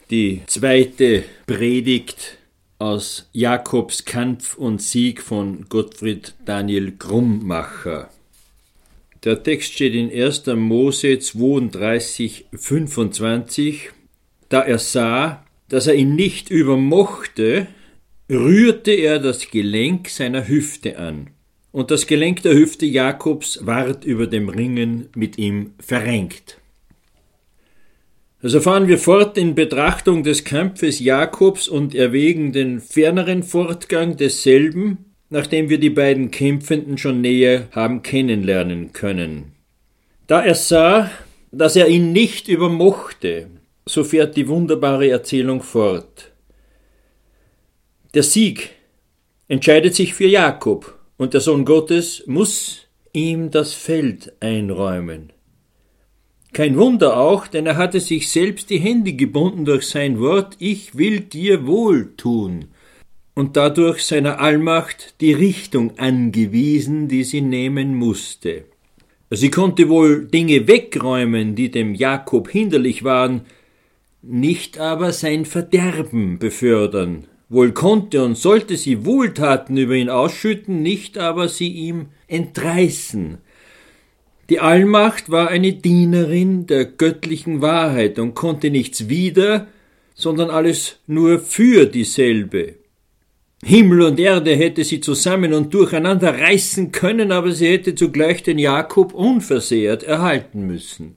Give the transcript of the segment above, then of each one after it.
die zweite Predigt aus Jakobs Kampf und Sieg von Gottfried Daniel Krummacher. Der Text steht in 1. Mose 32, 25. Da er sah, dass er ihn nicht übermochte, rührte er das Gelenk seiner Hüfte an. Und das Gelenk der Hüfte Jakobs ward über dem Ringen mit ihm verrenkt. Also fahren wir fort in Betrachtung des Kampfes Jakobs und erwägen den ferneren Fortgang desselben, nachdem wir die beiden Kämpfenden schon näher haben kennenlernen können. Da er sah, dass er ihn nicht übermochte, so fährt die wunderbare Erzählung fort. Der Sieg entscheidet sich für Jakob und der Sohn Gottes muss ihm das Feld einräumen. Kein Wunder auch, denn er hatte sich selbst die Hände gebunden durch sein Wort, ich will dir wohl tun, und dadurch seiner Allmacht die Richtung angewiesen, die sie nehmen musste. Sie konnte wohl Dinge wegräumen, die dem Jakob hinderlich waren, nicht aber sein Verderben befördern. Wohl konnte und sollte sie Wohltaten über ihn ausschütten, nicht aber sie ihm entreißen. Die Allmacht war eine Dienerin der göttlichen Wahrheit und konnte nichts wider, sondern alles nur für dieselbe. Himmel und Erde hätte sie zusammen und durcheinander reißen können, aber sie hätte zugleich den Jakob unversehrt erhalten müssen.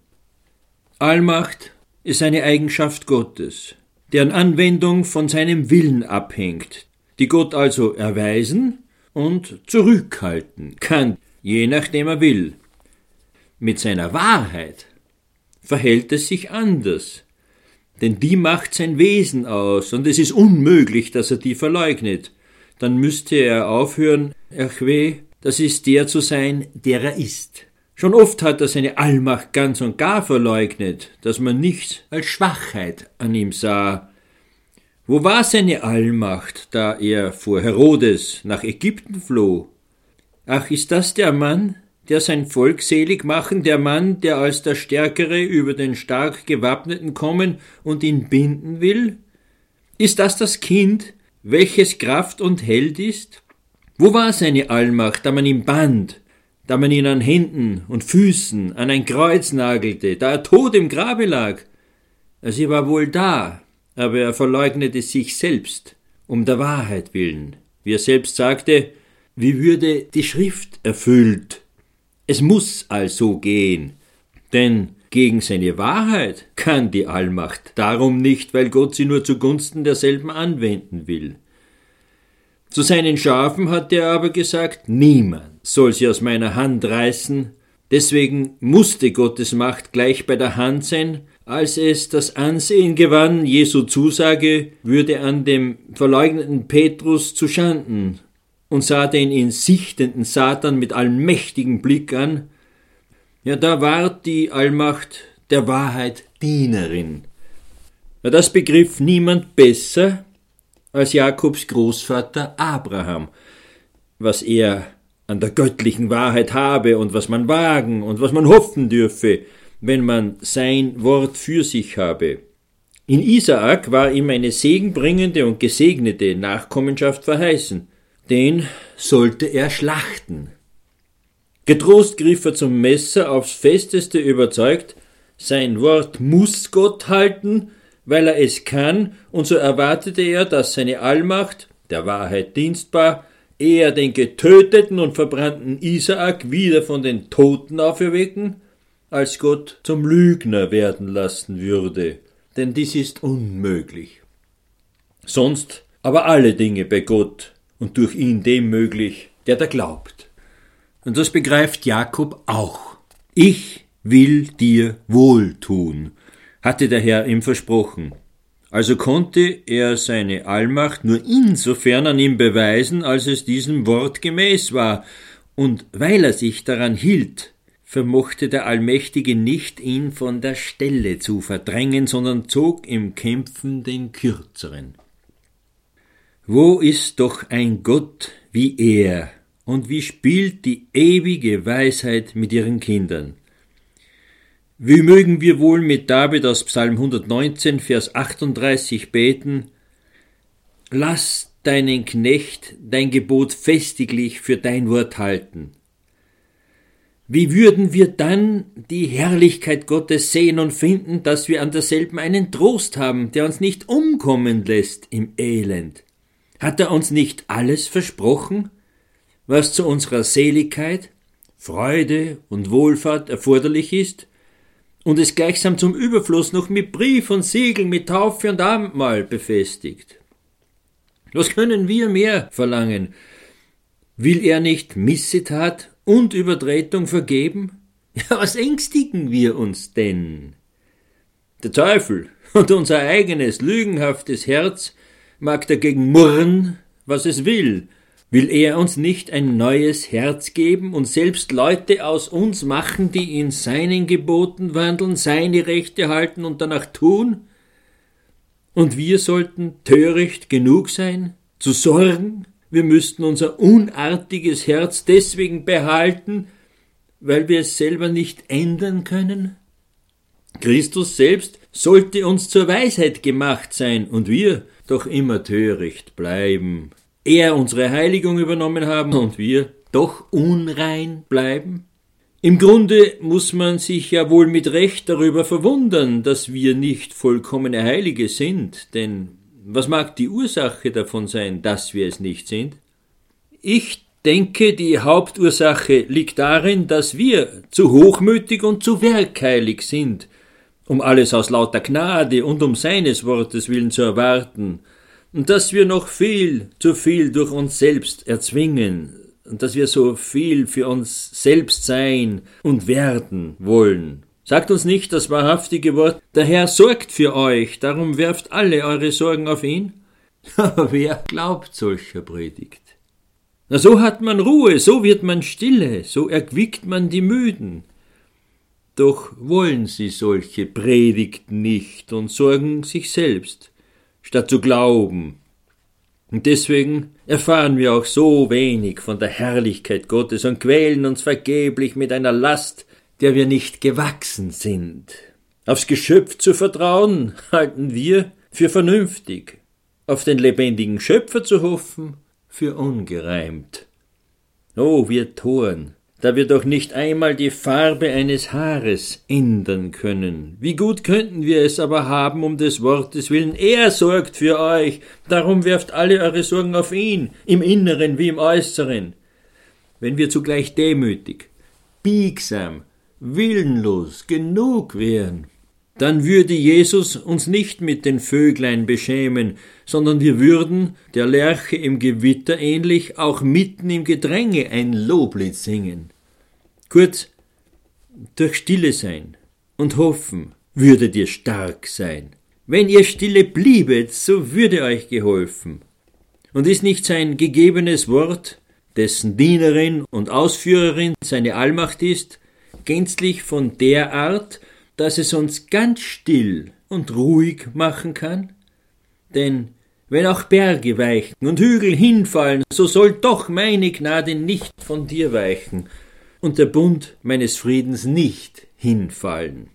Allmacht ist eine Eigenschaft Gottes, deren Anwendung von seinem Willen abhängt, die Gott also erweisen und zurückhalten kann, je nachdem er will. Mit seiner Wahrheit verhält es sich anders, denn die macht sein Wesen aus und es ist unmöglich, dass er die verleugnet. Dann müsste er aufhören, Yahweh, das ist der zu sein, der er ist. Schon oft hat er seine Allmacht ganz und gar verleugnet, dass man nichts als Schwachheit an ihm sah. Wo war seine Allmacht, da er vor Herodes nach Ägypten floh? Ach, ist das der Mann, der sein Volk selig machen, der Mann, der als der Stärkere über den stark Gewappneten kommen und ihn binden will? Ist das das Kind, welches Kraft und Held ist? Wo war seine Allmacht, da man ihn band, da man ihn an Händen und Füßen an ein Kreuz nagelte, da er tot im Grabe lag? Sie war wohl da, aber er verleugnete sich selbst, um der Wahrheit willen. Wie er selbst sagte, wie würde die Schrift erfüllt? Es muss also gehen, denn gegen seine Wahrheit kann die Allmacht darum nicht, weil Gott sie nur zugunsten derselben anwenden will. Zu seinen Schafen hat er aber gesagt, niemand soll sie aus meiner Hand reißen, deswegen musste Gottes Macht gleich bei der Hand sein, als es das Ansehen gewann, Jesu Zusage würde an dem verleugneten Petrus zuschanden, und sah den ihn sichtenden Satan mit allmächtigem Blick an, ja, da ward die Allmacht der Wahrheit Dienerin. Ja, das begriff niemand besser als Jakobs Großvater Abraham, was er an der göttlichen Wahrheit habe und was man wagen und was man hoffen dürfe, wenn man sein Wort für sich habe. In Isaak war ihm eine segenbringende und gesegnete Nachkommenschaft verheißen. Den sollte er schlachten. Getrost griff er zum Messer, aufs Festeste überzeugt, sein Wort muss Gott halten, weil er es kann, und so erwartete er, dass seine Allmacht, der Wahrheit dienstbar, eher den getöteten und verbrannten Isaak wieder von den Toten auferwecken, als Gott zum Lügner werden lassen würde, denn dies ist unmöglich. Sonst aber alle Dinge bei Gott, und durch ihn dem möglich, der da glaubt. Und das begreift Jakob auch. Ich will dir wohltun, hatte der Herr ihm versprochen. Also konnte er seine Allmacht nur insofern an ihm beweisen, als es diesem Wort gemäß war, und weil er sich daran hielt, vermochte der Allmächtige nicht, ihn von der Stelle zu verdrängen, sondern zog im Kämpfen den Kürzeren. Wo ist doch ein Gott wie er, und wie spielt die ewige Weisheit mit ihren Kindern? Wie mögen wir wohl mit David aus Psalm 119, Vers 38 beten: Lass deinen Knecht dein Gebot festiglich für dein Wort halten. Wie würden wir dann die Herrlichkeit Gottes sehen und finden, dass wir an derselben einen Trost haben, der uns nicht umkommen lässt im Elend? Hat er uns nicht alles versprochen, was zu unserer Seligkeit, Freude und Wohlfahrt erforderlich ist, und es gleichsam zum Überfluss noch mit Brief und Siegel, mit Taufe und Abendmahl befestigt? Was können wir mehr verlangen? Will er nicht Missetat und Übertretung vergeben? Ja, was ängstigen wir uns denn? Der Teufel und unser eigenes lügenhaftes Herz mag dagegen murren, was es will. Will er uns nicht ein neues Herz geben und selbst Leute aus uns machen, die in seinen Geboten wandeln, seine Rechte halten und danach tun? Und wir sollten töricht genug sein, zu sorgen, wir müssten unser unartiges Herz deswegen behalten, weil wir es selber nicht ändern können? Christus selbst sollte uns zur Weisheit gemacht sein und wir doch immer töricht bleiben. Er unsere Heiligung übernommen haben und wir doch unrein bleiben? Im Grunde muss man sich ja wohl mit Recht darüber verwundern, dass wir nicht vollkommene Heilige sind, denn was mag die Ursache davon sein, dass wir es nicht sind? Ich denke, die Hauptursache liegt darin, dass wir zu hochmütig und zu werkheilig sind, um alles aus lauter Gnade und um seines Wortes willen zu erwarten, und dass wir noch viel zu viel durch uns selbst erzwingen, und dass wir so viel für uns selbst sein und werden wollen. Sagt uns nicht das wahrhaftige Wort: Der Herr sorgt für euch, darum werft alle eure Sorgen auf ihn? Aber wer glaubt solcher Predigt? Na, so hat man Ruhe, so wird man stille, so erquickt man die Müden. Doch wollen sie solche Predigt nicht und sorgen sich selbst, statt zu glauben. Und deswegen erfahren wir auch so wenig von der Herrlichkeit Gottes und quälen uns vergeblich mit einer Last, der wir nicht gewachsen sind. Aufs Geschöpf zu vertrauen, halten wir für vernünftig. Auf den lebendigen Schöpfer zu hoffen, für ungereimt. Oh, wir Toren, da wir doch nicht einmal die Farbe eines Haares ändern können. Wie gut könnten wir es aber haben, um des Wortes willen. Er sorgt für euch, darum werft alle eure Sorgen auf ihn, im Inneren wie im Äußeren. Wenn wir zugleich demütig, biegsam, willenlos genug wären, dann würde Jesus uns nicht mit den Vöglein beschämen, sondern wir würden, der Lerche im Gewitter ähnlich, auch mitten im Gedränge ein Loblied singen. Kurz, durch Stille sein und hoffen würdet ihr stark sein. Wenn ihr stille bliebet, so würde euch geholfen. Und ist nicht sein gegebenes Wort, dessen Dienerin und Ausführerin seine Allmacht ist, gänzlich von der Art, dass es uns ganz still und ruhig machen kann? Denn wenn auch Berge weichen und Hügel hinfallen, so soll doch meine Gnade nicht von dir weichen und der Bund meines Friedens nicht hinfallen.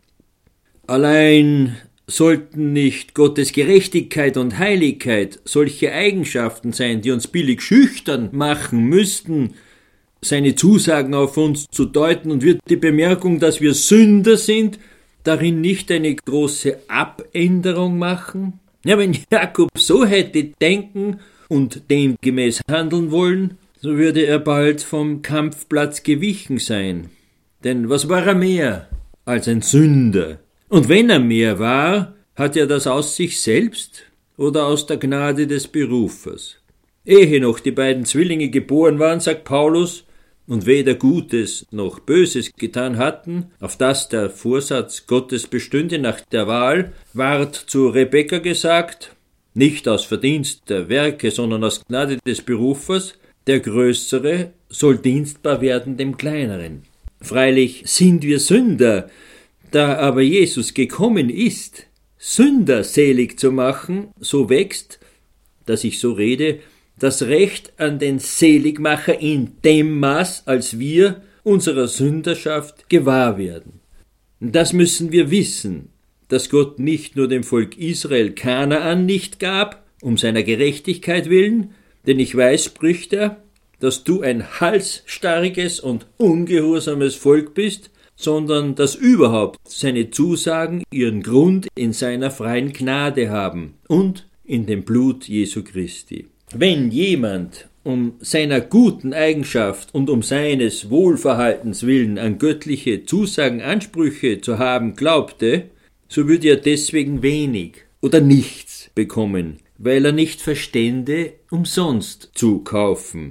Allein sollten nicht Gottes Gerechtigkeit und Heiligkeit solche Eigenschaften sein, die uns billig schüchtern machen müssten, seine Zusagen auf uns zu deuten, und wird die Bemerkung, dass wir Sünder sind, darin nicht eine große Abänderung machen? Ja, wenn Jakob so hätte denken und demgemäß handeln wollen, so würde er bald vom Kampfplatz gewichen sein. Denn was war er mehr als ein Sünder? Und wenn er mehr war, hat er das aus sich selbst oder aus der Gnade des Berufers? Ehe noch die beiden Zwillinge geboren waren, sagt Paulus, und weder Gutes noch Böses getan hatten, auf das der Vorsatz Gottes bestünde nach der Wahl, ward zu Rebekka gesagt, nicht aus Verdienst der Werke, sondern aus Gnade des Berufers, der Größere soll dienstbar werden dem Kleineren. Freilich sind wir Sünder, da aber Jesus gekommen ist, Sünder selig zu machen, so wächst, dass ich so rede, das Recht an den Seligmacher in dem Maß, als wir unserer Sünderschaft gewahr werden. Das müssen wir wissen, dass Gott nicht nur dem Volk Israel Kanaan nicht gab, um seiner Gerechtigkeit willen, denn ich weiß, spricht er, dass du ein halsstarriges und ungehorsames Volk bist, sondern dass überhaupt seine Zusagen ihren Grund in seiner freien Gnade haben und in dem Blut Jesu Christi. Wenn jemand um seiner guten Eigenschaft und um seines Wohlverhaltens willen an göttliche Zusagen Ansprüche zu haben glaubte, so würde er deswegen wenig oder nichts bekommen, weil er nicht verstände, umsonst zu kaufen.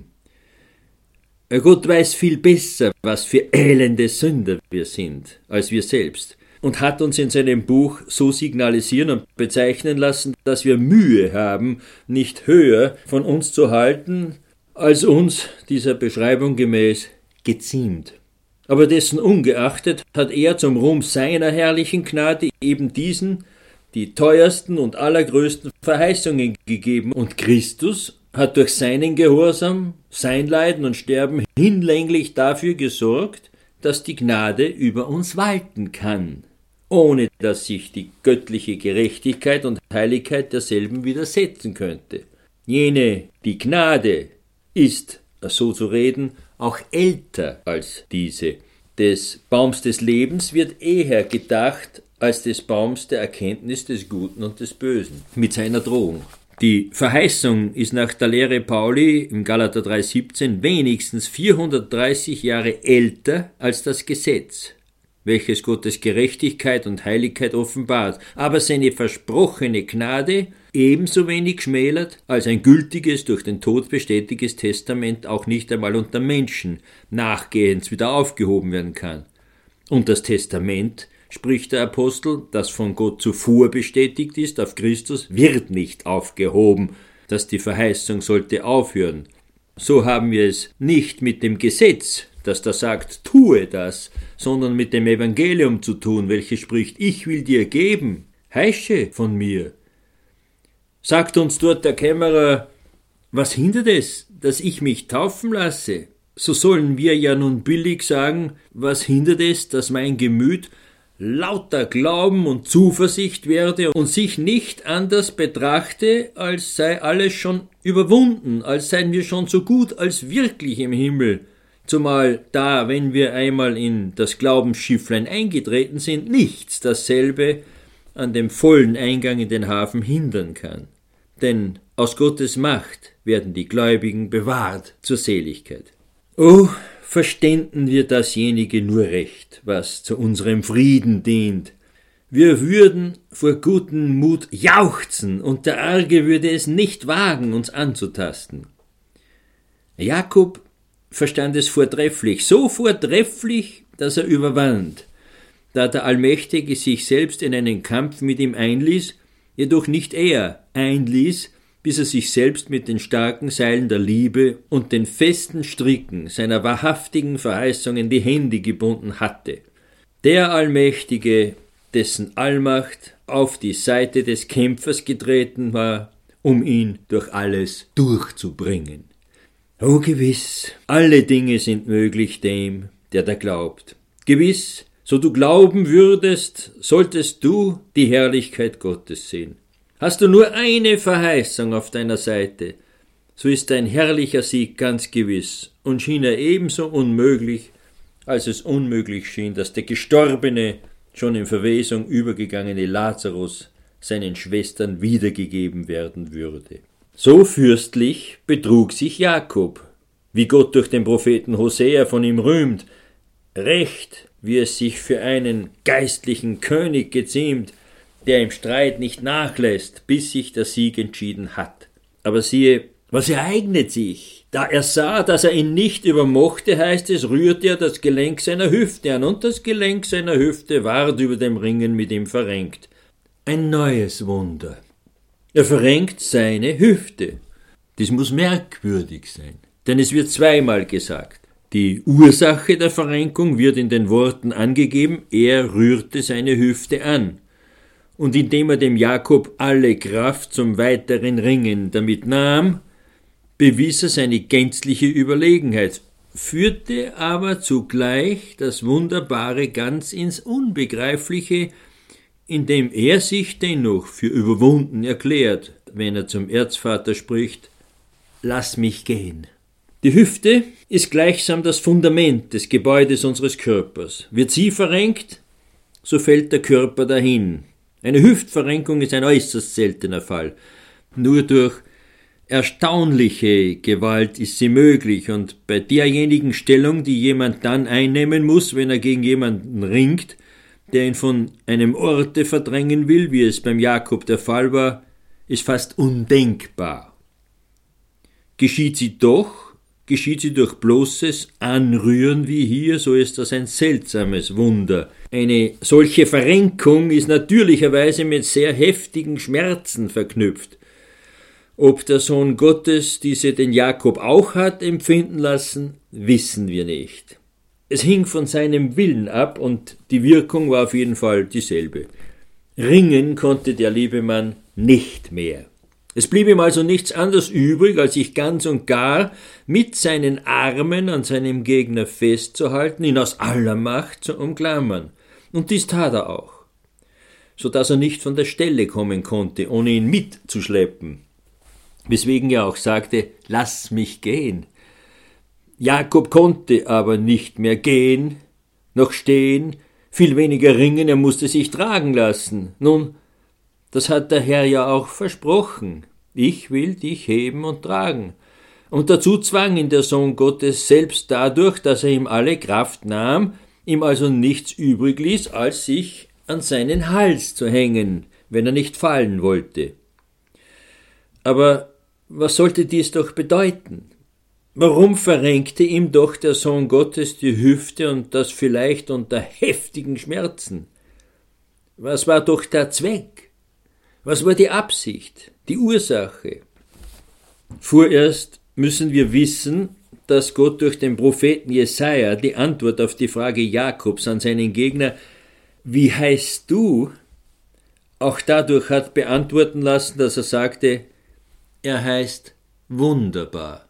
Gott weiß viel besser, was für elende Sünder wir sind, als wir selbst, und hat uns in seinem Buch so signalisieren und bezeichnen lassen, dass wir Mühe haben, nicht höher von uns zu halten, als uns dieser Beschreibung gemäß geziemt. Aber dessen ungeachtet hat er zum Ruhm seiner herrlichen Gnade eben diesen, die teuersten und allergrößten Verheißungen gegeben, und Christus hat durch seinen Gehorsam, sein Leiden und Sterben hinlänglich dafür gesorgt, dass die Gnade über uns walten kann, ohne dass sich die göttliche Gerechtigkeit und Heiligkeit derselben widersetzen könnte. Jene, die Gnade, ist, so zu reden, auch älter als diese. Des Baums des Lebens wird eher gedacht als des Baums der Erkenntnis des Guten und des Bösen, mit seiner Drohung. Die Verheißung ist nach der Lehre Pauli im Galater 3,17 wenigstens 430 Jahre älter als das Gesetz, welches Gottes Gerechtigkeit und Heiligkeit offenbart, aber seine versprochene Gnade ebenso wenig schmälert, als ein gültiges, durch den Tod bestätigtes Testament auch nicht einmal unter Menschen nachgehends wieder aufgehoben werden kann. Und das Testament, spricht der Apostel, das von Gott zuvor bestätigt ist auf Christus, wird nicht aufgehoben, dass die Verheißung sollte aufhören. So haben wir es nicht mit dem Gesetz, das da sagt, tue das, sondern mit dem Evangelium zu tun, welches spricht, ich will dir geben, heische von mir. Sagt uns dort der Kämmerer, was hindert es, dass ich mich taufen lasse? So sollen wir ja nun billig sagen, was hindert es, dass mein Gemüt lauter Glauben und Zuversicht werde und sich nicht anders betrachte, als sei alles schon überwunden, als seien wir schon so gut als wirklich im Himmel, zumal da, wenn wir einmal in das Glaubensschifflein eingetreten sind, nichts dasselbe an dem vollen Eingang in den Hafen hindern kann. Denn aus Gottes Macht werden die Gläubigen bewahrt zur Seligkeit. Oh, verständen wir dasjenige nur recht, was zu unserem Frieden dient. Wir würden vor guten Mut jauchzen, und der Arge würde es nicht wagen, uns anzutasten. Jakob verstand es vortrefflich, so vortrefflich, dass er überwand, da der Allmächtige sich selbst in einen Kampf mit ihm einließ, jedoch nicht er einließ, bis er sich selbst mit den starken Seilen der Liebe und den festen Stricken seiner wahrhaftigen Verheißungen die Hände gebunden hatte. Der Allmächtige, dessen Allmacht auf die Seite des Kämpfers getreten war, um ihn durch alles durchzubringen. O gewiss, alle Dinge sind möglich dem, der da glaubt. Gewiss, so du glauben würdest, solltest du die Herrlichkeit Gottes sehen. Hast du nur eine Verheißung auf deiner Seite, so ist dein herrlicher Sieg ganz gewiss und schien er ebenso unmöglich, als es unmöglich schien, dass der gestorbene, schon in Verwesung übergegangene Lazarus seinen Schwestern wiedergegeben werden würde. So fürstlich betrug sich Jakob, wie Gott durch den Propheten Hosea von ihm rühmt, recht, wie es sich für einen geistlichen König geziemt, der im Streit nicht nachlässt, bis sich der Sieg entschieden hat. Aber siehe, was ereignet sich? Da er sah, dass er ihn nicht übermochte, heißt es, rührte er das Gelenk seiner Hüfte an, und das Gelenk seiner Hüfte ward über dem Ringen mit ihm verrenkt. Ein neues Wunder. Er verrenkt seine Hüfte. Das muss merkwürdig sein, denn es wird zweimal gesagt. Die Ursache der Verrenkung wird in den Worten angegeben, er rührte seine Hüfte an. Und indem er dem Jakob alle Kraft zum weiteren Ringen damit nahm, bewies er seine gänzliche Überlegenheit. führte aber zugleich das Wunderbare ganz ins Unbegreifliche, indem er sich dennoch für überwunden erklärt, wenn er zum Erzvater spricht: Lass mich gehen. Die Hüfte ist gleichsam das Fundament des Gebäudes unseres Körpers. Wird sie verrenkt, so fällt der Körper dahin. Eine Hüftverrenkung ist ein äußerst seltener Fall. Nur durch erstaunliche Gewalt ist sie möglich, und bei derjenigen Stellung, die jemand dann einnehmen muss, wenn er gegen jemanden ringt, der ihn von einem Orte verdrängen will, wie es beim Jakob der Fall war, ist fast undenkbar. Geschieht sie durch bloßes Anrühren wie hier, so ist das ein seltsames Wunder. Eine solche Verrenkung ist natürlicherweise mit sehr heftigen Schmerzen verknüpft. Ob der Sohn Gottes diese den Jakob auch hat empfinden lassen, wissen wir nicht. Es hing von seinem Willen ab, und die Wirkung war auf jeden Fall dieselbe. Ringen konnte der liebe Mann nicht mehr. Es blieb ihm also nichts anderes übrig, als sich ganz und gar mit seinen Armen an seinem Gegner festzuhalten, ihn aus aller Macht zu umklammern. Und dies tat er auch, so dass er nicht von der Stelle kommen konnte, ohne ihn mitzuschleppen. Weswegen er auch sagte: Lass mich gehen. Jakob konnte aber nicht mehr gehen, noch stehen, viel weniger ringen, er musste sich tragen lassen. Nun, das hat der Herr ja auch versprochen: Ich will dich heben und tragen. Und dazu zwang ihn der Sohn Gottes selbst dadurch, dass er ihm alle Kraft nahm, ihm also nichts übrig ließ, als sich an seinen Hals zu hängen, wenn er nicht fallen wollte. Aber was sollte dies doch bedeuten? Warum verrenkte ihm doch der Sohn Gottes die Hüfte, und das vielleicht unter heftigen Schmerzen? Was war doch der Zweck? Was war die Absicht, die Ursache? Vorerst müssen wir wissen, dass Gott durch den Propheten Jesaja die Antwort auf die Frage Jakobs an seinen Gegner: Wie heißt du? Auch dadurch hat beantworten lassen, dass er sagte: Er heißt Wunderbar.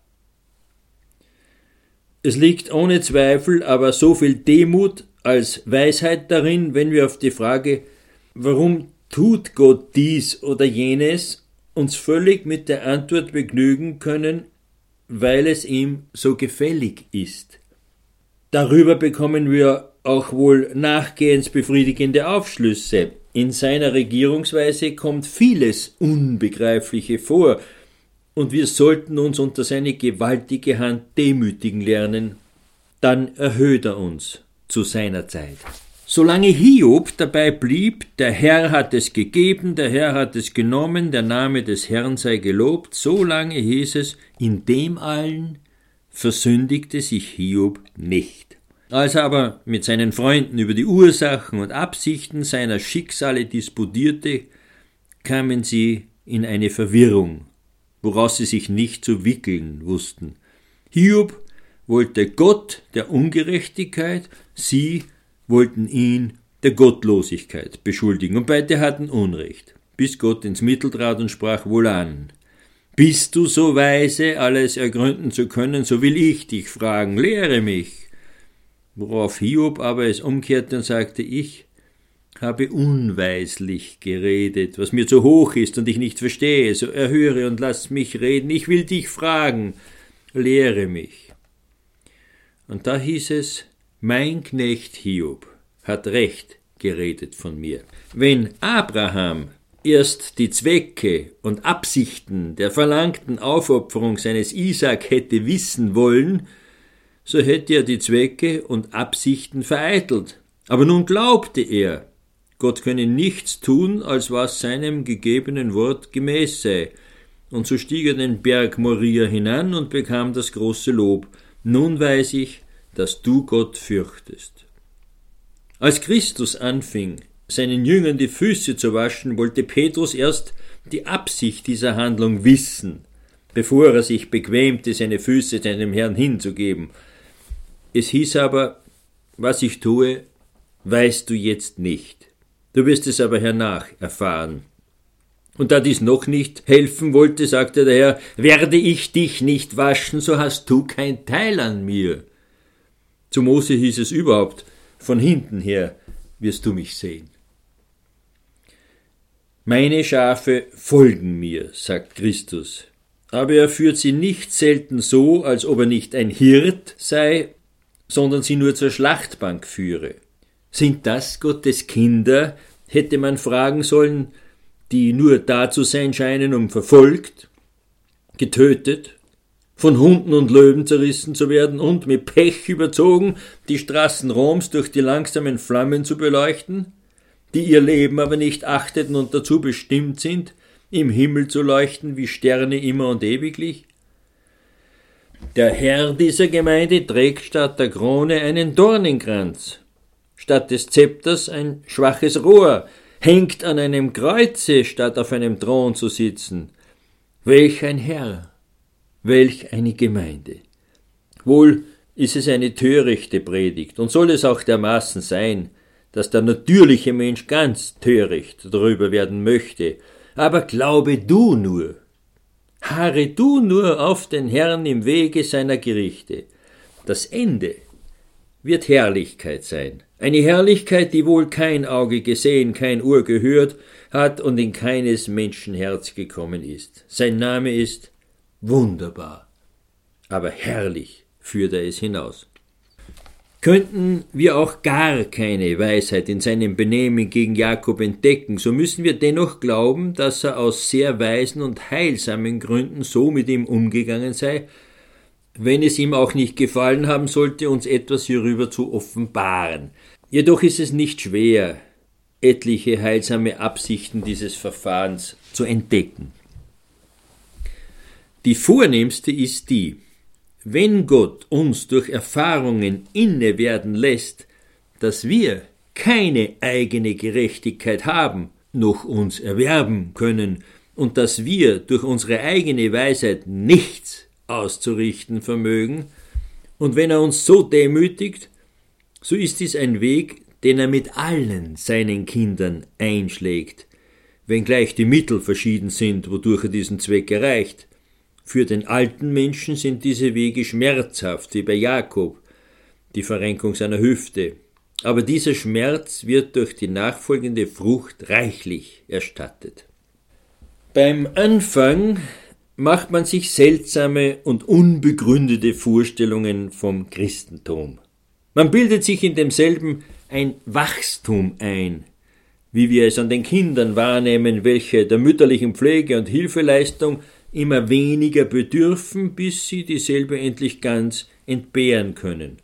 Es liegt ohne Zweifel aber so viel Demut als Weisheit darin, wenn wir auf die Frage, warum tut Gott dies oder jenes, uns völlig mit der Antwort begnügen können: Weil es ihm so gefällig ist. Darüber bekommen wir auch wohl nachgehends befriedigende Aufschlüsse. In seiner Regierungsweise kommt vieles Unbegreifliche vor, und wir sollten uns unter seine gewaltige Hand demütigen lernen. Dann erhöht er uns zu seiner Zeit. Solange Hiob dabei blieb: Der Herr hat es gegeben, der Herr hat es genommen, der Name des Herrn sei gelobt, so lange hieß es: In dem allen versündigte sich Hiob nicht. Als er aber mit seinen Freunden über die Ursachen und Absichten seiner Schicksale disputierte, kamen sie in eine Verwirrung, woraus sie sich nicht zu wickeln wussten. Hiob wollte Gott der Ungerechtigkeit, sie wollten ihn der Gottlosigkeit beschuldigen, und beide hatten Unrecht, bis Gott ins Mittel trat und sprach: Wohlan, bist du so weise, alles ergründen zu können, so will ich dich fragen, lehre mich. Worauf Hiob aber es umkehrte und sagte: Ich habe unweislich geredet, was mir zu hoch ist und ich nicht verstehe, so erhöre und lass mich reden, ich will dich fragen, lehre mich. Und da hieß es: Mein Knecht Hiob hat recht geredet von mir. Wenn Abraham erst die Zwecke und Absichten der verlangten Aufopferung seines Isaak hätte wissen wollen, so hätte er die Zwecke und Absichten vereitelt. Aber nun glaubte er, Gott könne nichts tun, als was seinem gegebenen Wort gemäß sei. Und so stieg er den Berg Moria hinan und bekam das große Lob: Nun weiß ich, dass du Gott fürchtest. Als Christus anfing, seinen Jüngern die Füße zu waschen, wollte Petrus erst die Absicht dieser Handlung wissen, bevor er sich bequemte, seine Füße seinem Herrn hinzugeben. Es hieß aber: Was ich tue, weißt du jetzt nicht. Du wirst es aber hernach erfahren. Und da dies noch nicht helfen wollte, sagte der Herr: Werde ich dich nicht waschen, so hast du kein Teil an mir. Zu Mose hieß es überhaupt, von hinten her wirst du mich sehen. Meine Schafe folgen mir, sagt Christus, aber er führt sie nicht selten so, als ob er nicht ein Hirt sei, sondern sie nur zur Schlachtbank führe. Sind das Gottes Kinder, hätte man fragen sollen, die nur da zu sein scheinen, um verfolgt, getötet, von Hunden und Löwen zerrissen zu werden und mit Pech überzogen, die Straßen Roms durch die langsamen Flammen zu beleuchten, die ihr Leben aber nicht achteten und dazu bestimmt sind, im Himmel zu leuchten wie Sterne immer und ewiglich? Der Herr dieser Gemeinde trägt statt der Krone einen Dornenkranz, statt des Zepters ein schwaches Rohr, hängt an einem Kreuze, statt auf einem Thron zu sitzen. Welch ein Herr, welch eine Gemeinde. Wohl ist es eine törichte Predigt, und soll es auch dermaßen sein, dass der natürliche Mensch ganz töricht darüber werden möchte, aber glaube du nur, harre du nur auf den Herrn im Wege seiner Gerichte. Das Ende wird Herrlichkeit sein, eine Herrlichkeit, die wohl kein Auge gesehen, kein Ohr gehört hat und in keines Menschen Herz gekommen ist. Sein Name ist wunderbar, aber herrlich führt er es hinaus. Könnten wir auch gar keine Weisheit in seinem Benehmen gegen Jakob entdecken, so müssen wir dennoch glauben, dass er aus sehr weisen und heilsamen Gründen so mit ihm umgegangen sei, wenn es ihm auch nicht gefallen haben sollte, uns etwas hierüber zu offenbaren. Jedoch ist es nicht schwer, etliche heilsame Absichten dieses Verfahrens zu entdecken. Die vornehmste ist die: Wenn Gott uns durch Erfahrungen inne werden lässt, dass wir keine eigene Gerechtigkeit haben, noch uns erwerben können und dass wir durch unsere eigene Weisheit nichts auszurichten vermögen, und wenn er uns so demütigt, so ist dies ein Weg, den er mit allen seinen Kindern einschlägt, wenngleich die Mittel verschieden sind, wodurch er diesen Zweck erreicht. Für den alten Menschen sind diese Wege schmerzhaft, wie bei Jakob, die Verrenkung seiner Hüfte. Aber dieser Schmerz wird durch die nachfolgende Frucht reichlich erstattet. Beim Anfang macht man sich seltsame und unbegründete Vorstellungen vom Christentum. Man bildet sich in demselben ein Wachstum ein, wie wir es an den Kindern wahrnehmen, welche der mütterlichen Pflege und Hilfeleistung immer weniger bedürfen, bis sie dieselbe endlich ganz entbehren können.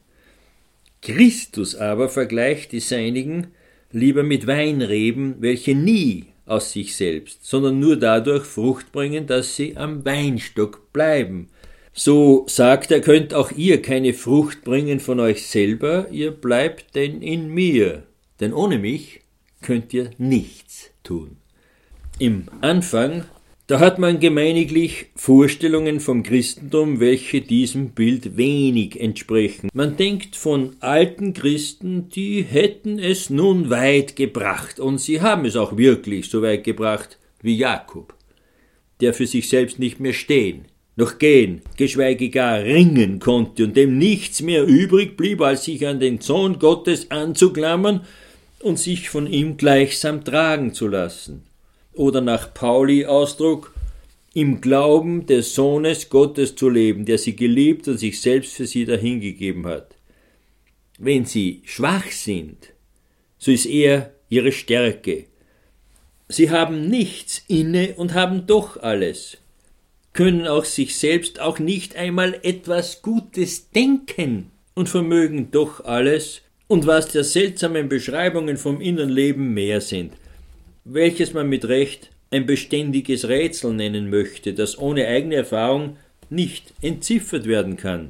Christus aber vergleicht die Seinigen lieber mit Weinreben, welche nie aus sich selbst, sondern nur dadurch Frucht bringen, dass sie am Weinstock bleiben. So sagt er, könnt auch ihr keine Frucht bringen von euch selber, ihr bleibt denn in mir, denn ohne mich könnt ihr nichts tun. Im Anfang, da hat man gemeiniglich Vorstellungen vom Christentum, welche diesem Bild wenig entsprechen. Man denkt von alten Christen, die hätten es nun weit gebracht, und sie haben es auch wirklich so weit gebracht wie Jakob, der für sich selbst nicht mehr stehen, noch gehen, geschweige gar ringen konnte und dem nichts mehr übrig blieb, als sich an den Sohn Gottes anzuklammern und sich von ihm gleichsam tragen zu lassen. Oder nach Pauli Ausdruck, im Glauben des Sohnes Gottes zu leben, der sie geliebt und sich selbst für sie dahingegeben hat. Wenn sie schwach sind, so ist er ihre Stärke. Sie haben nichts inne und haben doch alles, können auch sich selbst auch nicht einmal etwas Gutes denken und vermögen doch alles, und was der seltsamen Beschreibungen vom inneren Leben mehr sind, welches man mit Recht ein beständiges Rätsel nennen möchte, das ohne eigene Erfahrung nicht entziffert werden kann.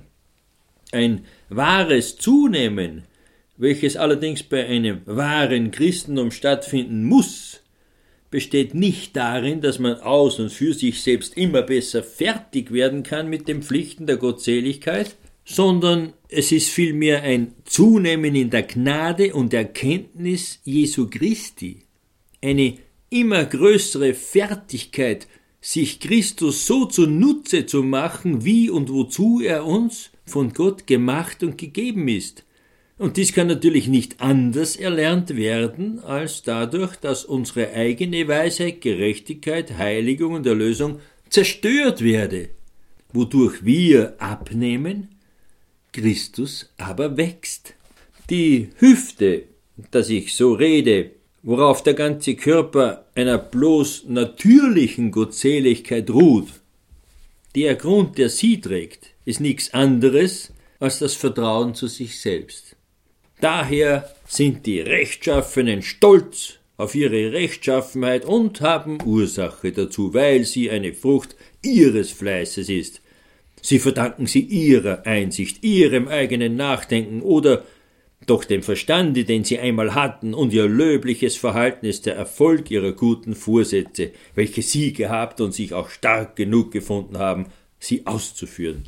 Ein wahres Zunehmen, welches allerdings bei einem wahren Christentum stattfinden muss, besteht nicht darin, dass man aus und für sich selbst immer besser fertig werden kann mit den Pflichten der Gottseligkeit, sondern es ist vielmehr ein Zunehmen in der Gnade und Erkenntnis Jesu Christi, eine immer größere Fertigkeit, sich Christus so zunutze zu machen, wie und wozu er uns von Gott gemacht und gegeben ist, Und dies kann natürlich nicht anders erlernt werden, als dadurch, dass unsere eigene Weisheit, Gerechtigkeit, Heiligung und Erlösung zerstört werde, wodurch wir abnehmen, Christus aber wächst. Die Hüfte, dass ich so rede, worauf der ganze Körper einer bloß natürlichen Gottseligkeit ruht, der Grund, der sie trägt, ist nichts anderes als das Vertrauen zu sich selbst. Daher sind die Rechtschaffenen stolz auf ihre Rechtschaffenheit und haben Ursache dazu, weil sie eine Frucht ihres Fleißes ist. Sie verdanken sie ihrer Einsicht, ihrem eigenen Nachdenken oder doch dem Verstande, den sie einmal hatten, und ihr löbliches Verhalten ist der Erfolg ihrer guten Vorsätze, welche sie gehabt und sich auch stark genug gefunden haben, sie auszuführen.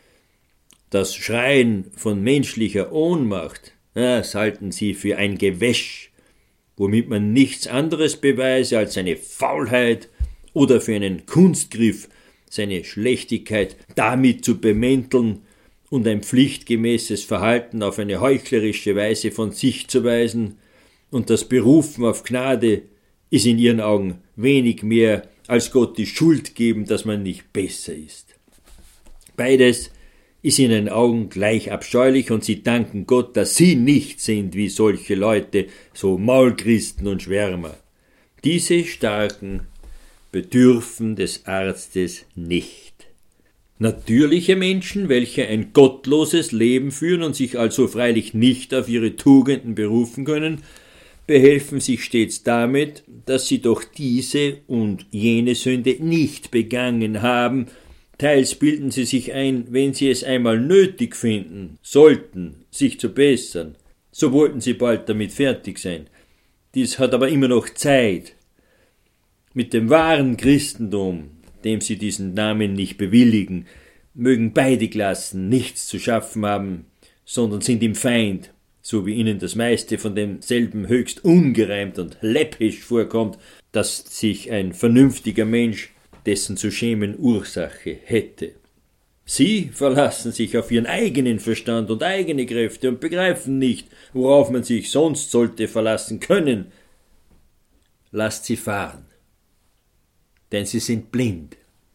Das Schreien von menschlicher Ohnmacht, das halten sie für ein Gewäsch, womit man nichts anderes beweise als seine Faulheit oder für einen Kunstgriff, seine Schlechtigkeit damit zu bemänteln und ein pflichtgemäßes Verhalten auf eine heuchlerische Weise von sich zu weisen, und das Berufen auf Gnade ist in ihren Augen wenig mehr als Gott die Schuld geben, dass man nicht besser ist. Beides ist in ihren Augen gleich abscheulich, und sie danken Gott, dass sie nicht sind wie solche Leute, so Maulchristen und Schwärmer. Diese Starken bedürfen des Arztes nicht. Natürliche Menschen, welche ein gottloses Leben führen und sich also freilich nicht auf ihre Tugenden berufen können, behelfen sich stets damit, dass sie doch diese und jene Sünde nicht begangen haben. Teils bilden sie sich ein, wenn sie es einmal nötig finden, sollten, sich zu bessern, so wollten sie bald damit fertig sein. Dies hat aber immer noch Zeit. Mit dem wahren Christentum, dem sie diesen Namen nicht bewilligen, mögen beide Klassen nichts zu schaffen haben, sondern sind ihm Feind, so wie ihnen das meiste von demselben höchst ungereimt und läppisch vorkommt, dass sich ein vernünftiger Mensch dessen zu schämen Ursache hätte. Sie verlassen sich auf ihren eigenen Verstand und eigene Kräfte und begreifen nicht, worauf man sich sonst sollte verlassen können. Lasst sie fahren, denn sie sind blind.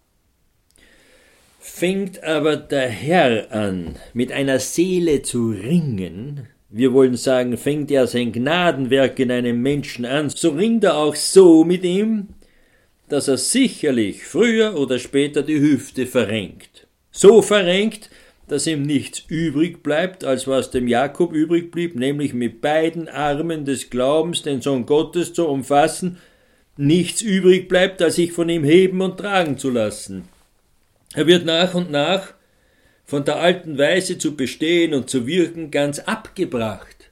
Fängt aber der Herr an, mit einer Seele zu ringen, wir wollen sagen, fängt er sein Gnadenwerk in einem Menschen an, so ringt er auch so mit ihm, dass er sicherlich früher oder später die Hüfte verrenkt. So verrenkt, dass ihm nichts übrig bleibt, als was dem Jakob übrig blieb, nämlich mit beiden Armen des Glaubens den Sohn Gottes zu umfassen, nichts übrig bleibt, als sich von ihm heben und tragen zu lassen. Er wird nach und nach von der alten Weise zu bestehen und zu wirken ganz abgebracht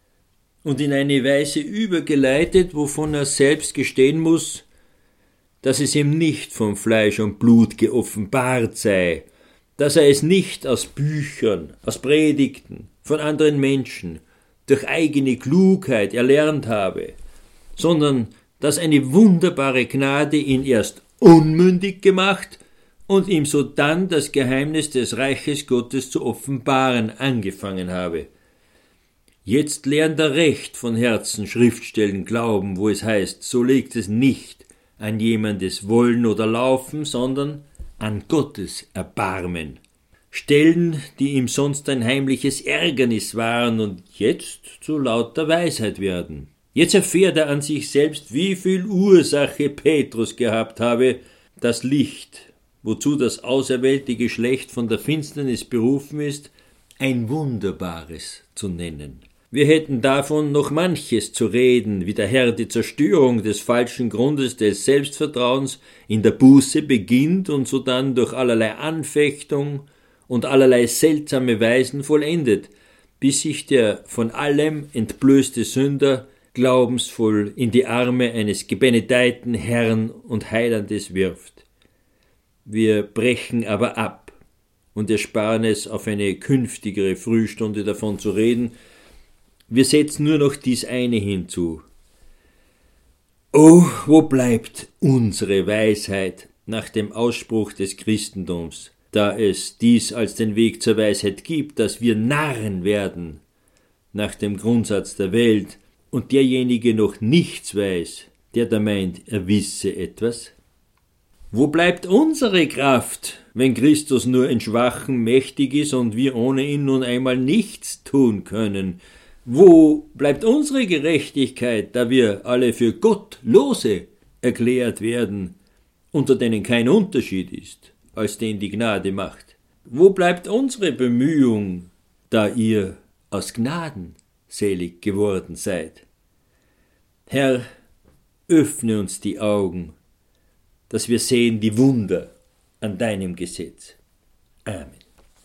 und in eine Weise übergeleitet, wovon er selbst gestehen muss, dass es ihm nicht von Fleisch und Blut geoffenbart sei, dass er es nicht aus Büchern, aus Predigten, von anderen Menschen, durch eigene Klugheit erlernt habe, sondern dass eine wunderbare Gnade ihn erst unmündig gemacht und ihm sodann das Geheimnis des Reiches Gottes zu offenbaren angefangen habe. Jetzt lernt er recht von Herzen Schriftstellen glauben, wo es heißt, so liegt es nicht an jemandes Wollen oder Laufen, sondern an Gottes Erbarmen. Stellen, die ihm sonst ein heimliches Ärgernis waren und jetzt zu lauter Weisheit werden. Jetzt erfährt er an sich selbst, wie viel Ursache Petrus gehabt habe, das Licht, wozu das auserwählte Geschlecht von der Finsternis berufen ist, ein wunderbares zu nennen. Wir hätten davon noch manches zu reden, wie der Herr die Zerstörung des falschen Grundes des Selbstvertrauens in der Buße beginnt und sodann durch allerlei Anfechtung und allerlei seltsame Weisen vollendet, bis sich der von allem entblößte Sünder glaubensvoll in die Arme eines gebenedeiten Herrn und Heilandes wirft. Wir brechen aber ab und ersparen es, auf eine künftigere Frühstunde davon zu reden. Wir setzen nur noch dies eine hinzu. Oh, wo bleibt unsere Weisheit nach dem Ausspruch des Christentums, da es dies als den Weg zur Weisheit gibt, dass wir Narren werden, nach dem Grundsatz der Welt und derjenige noch nichts weiß, der da meint, er wisse etwas? Wo bleibt unsere Kraft, wenn Christus nur in Schwachen mächtig ist und wir ohne ihn nun einmal nichts tun können? Wo bleibt unsere Gerechtigkeit, da wir alle für Gottlose erklärt werden, unter denen kein Unterschied ist, als den die Gnade macht? Wo bleibt unsere Bemühung, da ihr aus Gnaden selig geworden seid? Herr, öffne uns die Augen, dass wir sehen die Wunder an deinem Gesetz. Amen.